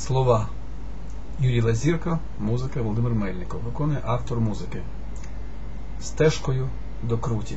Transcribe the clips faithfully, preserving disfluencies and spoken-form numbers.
Слова Юрій Лазірко, музика Володимир Мельников. Виконує автор музики. Стежкою до крутів.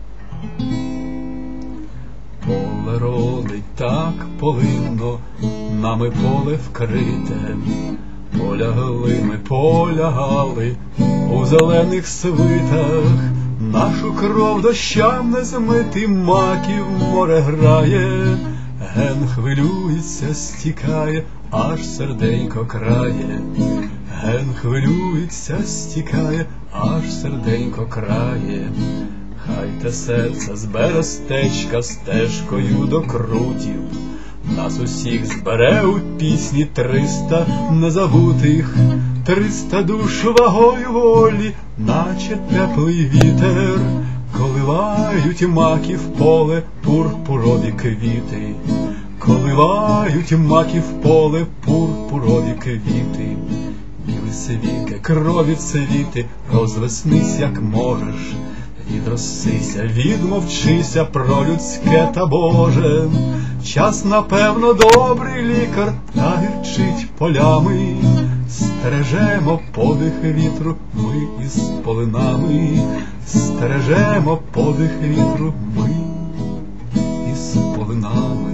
Поле родить так полинно, нами поле вкрите. Полягли ми, полягали у зелених свитах. Нашу кров дощам не змити, маків море грає. Ген хвилюється, стікає, аж серденько крає. Ген хвилюється, стікає, аж серденько крає. Хай те серце збере стечка стежкою до крутів. Нас усіх збере у пісні триста незабутих, триста душ вагою волі, наче теплий вітер, коливають маки в поле пурпурові квіти, коливають маки в поле пурпурові квіти. Білий світе, крові цвіти, розвеснись, як можеш, відросися, відмовчися про людське та Боже. Час, напевно, добрий лікар, та гірчить полями. Стережемо подих вітру ми із полинами. Стережемо подих вітру ми із полинами.